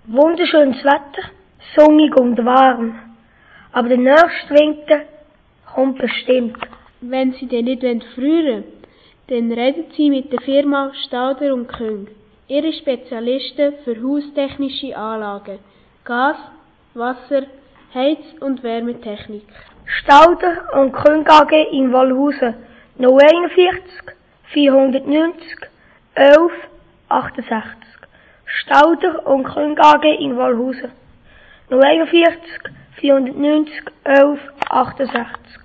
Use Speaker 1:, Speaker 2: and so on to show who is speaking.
Speaker 1: Wunderschönes Wetter, sonnig und warm. Aber der nächste Winter kommt bestimmt.
Speaker 2: Wenn Sie den nicht frieren wollen, dann reden Sie mit der Firma Stauder und Küng. Ihre Spezialisten für haustechnische Anlagen, Gas, Wasser, Heiz- und Wärmetechnik.
Speaker 1: Stauder und Küng AG in Wallhausen 041 490 11 68. Stauder und Küng AG in Wallhausen 041 490 11 68.